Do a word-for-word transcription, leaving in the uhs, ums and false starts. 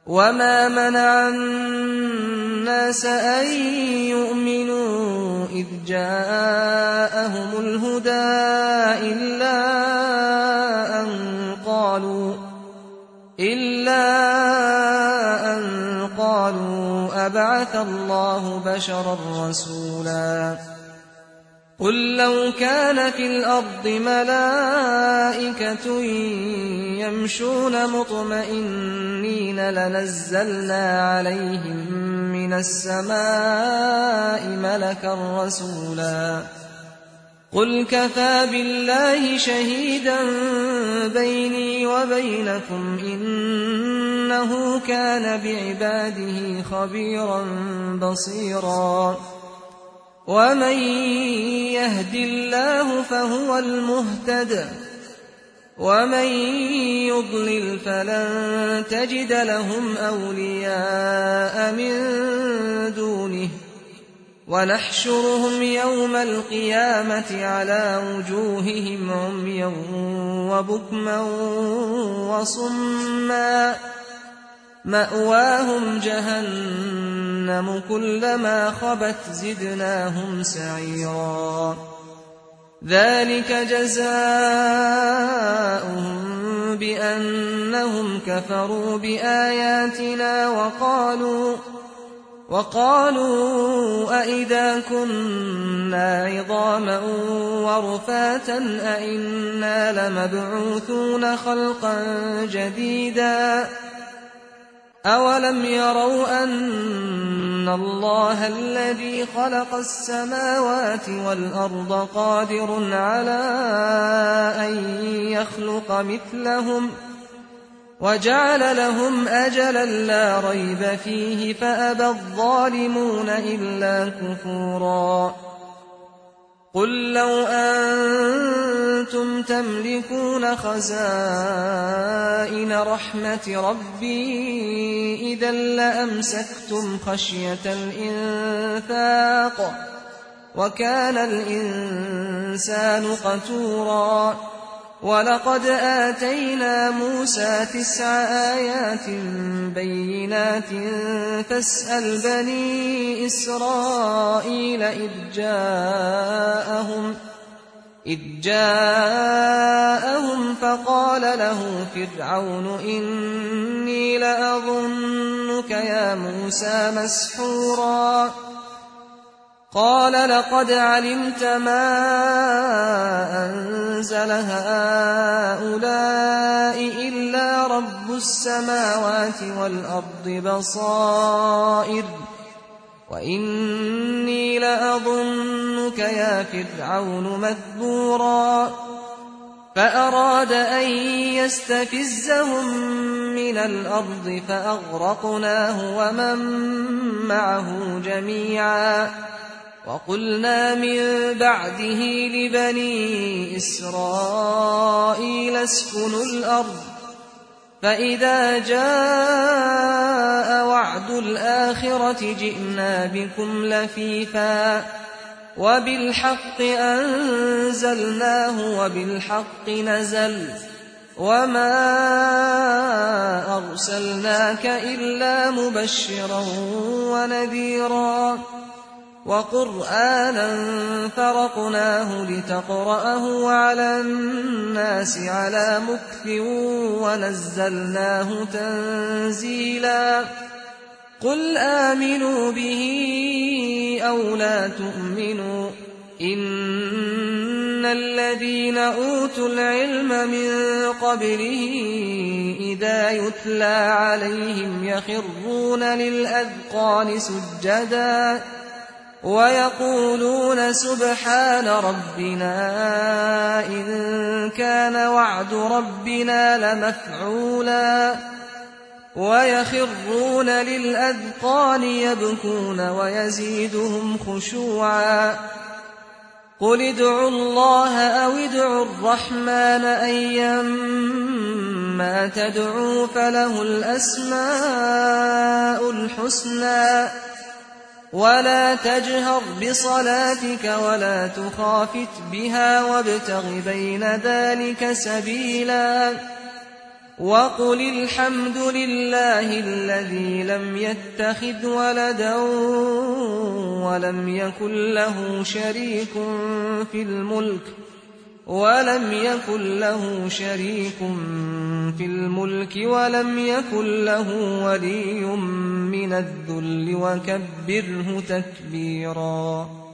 وما منع الناس أن يؤمنوا إذ جاءهم الهدى إلا أن قالوا إلا أن قالوا أبعث الله بشرا رسولا قل لو كان في الأرض ملائكة يمشون مطمئنين لنزلنا عليهم من السماء ملكا رسولا قل كفى بالله شهيدا بيني وبينكم إنه كان بعباده خبيرا بصيرا ومن يهد الله فهو المهتد ومن يضلل فلن تجد لهم أولياء من دونه ونحشرهم يوم القيامة على وجوههم عميا وبكما وصما مأواهم جهنم كلما خبت زدناهم سعيرا ذلك جزاؤهم بأنهم كفروا بآياتنا وقالوا وقالوا أئذا كنا عظاما ورفاتا أئنا لمبعوثون خلقا جديدا أولم يروا أن الله الذي خلق السماوات والأرض قادر على أن يخلق مثلهم وجعل لهم أجلا لا ريب فيه فأبى الظالمون إلا كفورا قل لو أنتم تملكون خزائن رحمة ربي إذا لأمسكتم خشية الإنفاق وكان الإنسان قتورا ولقد آتينا موسى تسع آيات بينات فاسأل بني إسرائيل إذ جاءهم إذ جاءهم فقال له فرعون إني لأظنك يا موسى مسحورا قال لقد علمت ما أنزل هؤلاء إلا رب السماوات والأرض بصائر وإني لأظنك يا فرعون مذبورا فأراد أن يستفزهم من الأرض فأغرقناه ومن معه جميعا وقلنا من بعده لبني إسرائيل اسكنوا الأرض فإذا جاء وعد الآخرة جئنا بكم لفيفا وبالحق أنزلناه وبالحق نزل وما أرسلناك إلا مبشرا ونذيرا وقرآنا فرقناه لتقرأه على الناس على مكث ونزلناه تنزيلا قل آمنوا به أو لا تؤمنوا إن الذين أوتوا العلم من قبله إذا يتلى عليهم يخرون للأذقان سجدا ويقولون سبحان ربنا إن كان وعد ربنا لمفعولا ويخرون للأذقان يبكون ويزيدهم خشوعا قل ادعوا الله أو ادعوا الرحمن أيما تدعوا فله الأسماء الحسنى ولا تجهر بصلاتك ولا تخافت بها وابتغ بين ذلك سبيلا وقل الحمد لله الذي لم يتخذ ولدا ولم يكن له شريك في الملك ولم يكن له شريك في الملك ولم يكن له ولي من الذل وكبره تكبيرا.